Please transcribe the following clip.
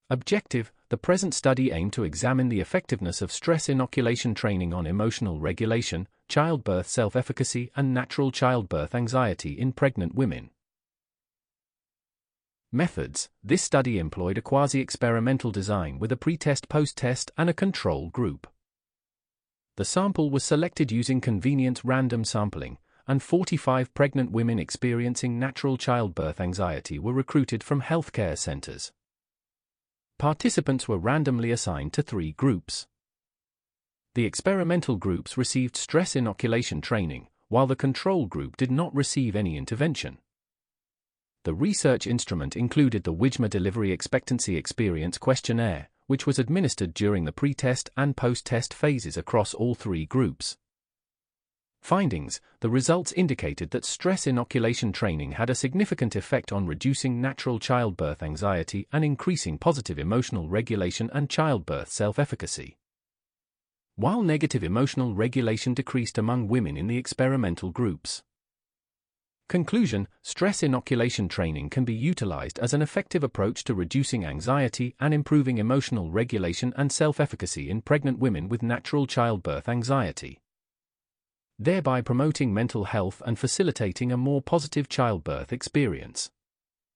Objective: the present study aimed to examine the effectiveness of stress inoculation training on emotional regulation, childbirth self-efficacy, and natural childbirth anxiety in pregnant women. Methods: this study employed a quasi-experimental design with a pre-test, post-test, and a control group. The sample was selected using convenient random sampling, and 45 pregnant women experiencing natural childbirth anxiety were recruited from healthcare centers. Participants were randomly assigned to 3 groups. The experimental groups received stress inoculation training, while the control group did not receive any intervention. The research instrument included the WIJMA Delivery Expectancy Experience Questionnaire, which was administered during the pre-test and post-test phases across all 3 groups. Findings: the results indicated that stress inoculation training had a significant effect on reducing natural childbirth anxiety and increasing positive emotional regulation and childbirth self-efficacy, while negative emotional regulation decreased among women in the experimental groups. Conclusion: stress inoculation training can be utilized as an effective approach to reducing anxiety and improving emotional regulation and self-efficacy in pregnant women with natural childbirth anxiety, thereby promoting mental health and facilitating a more positive childbirth experience.